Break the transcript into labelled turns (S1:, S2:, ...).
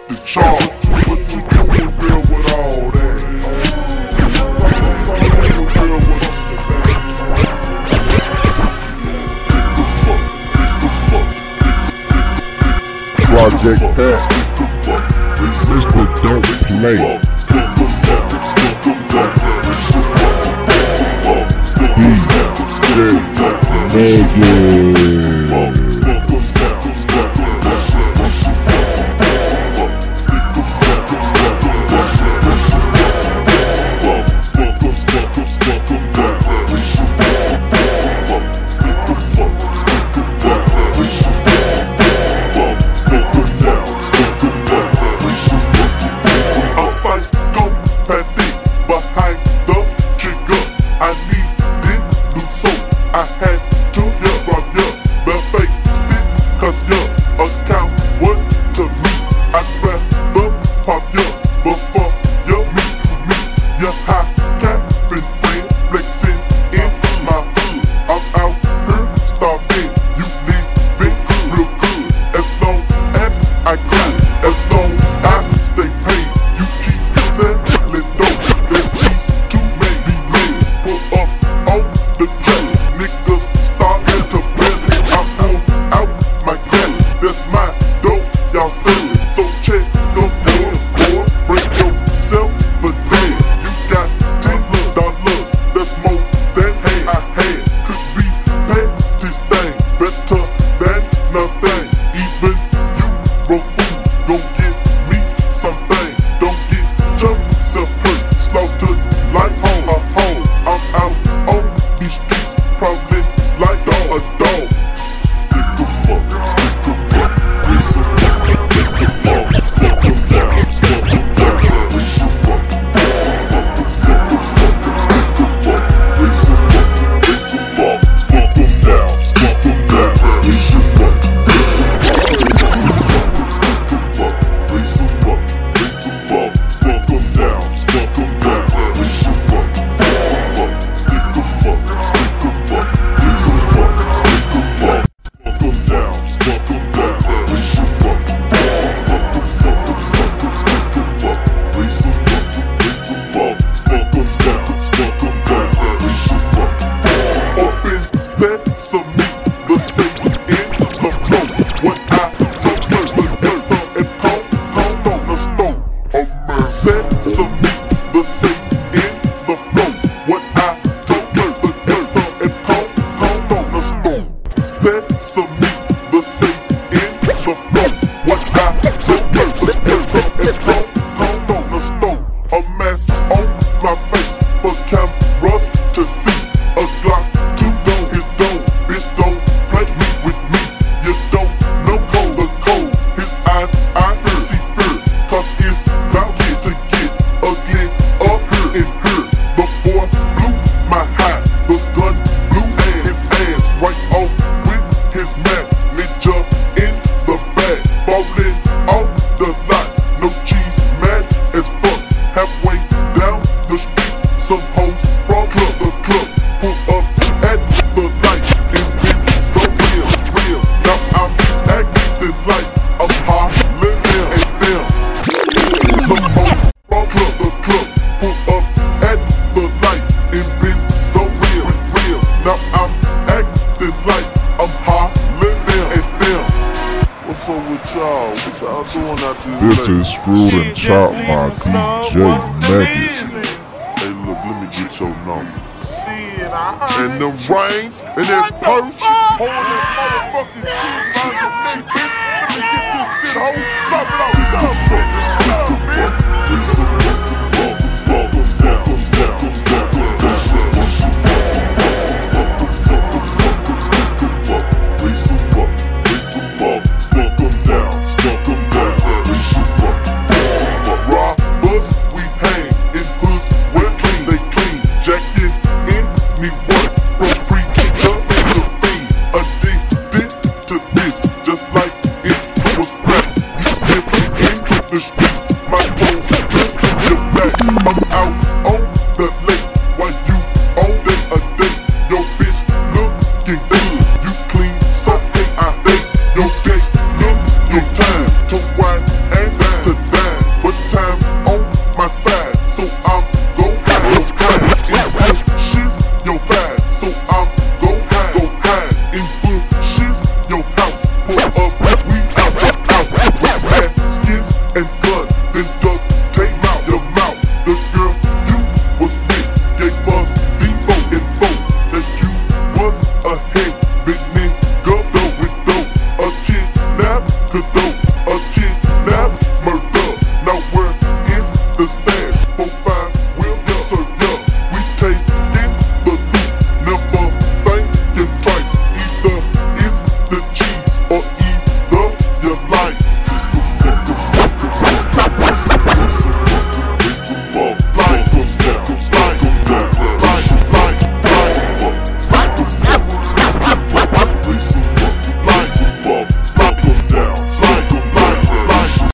S1: the charge. What you doing, girl, with all that? Something you girl with
S2: Project Pat, Mr. Don't Play, DJ Megan. This is Screwed and Chopped by DJ Megan.
S1: Hey, look, let me get your number. And them rings, and that purse, holding that motherfucking shit around your neck, bitch. Let me get this shit, ho. Drop it off, just like it was crap. You still came to the street.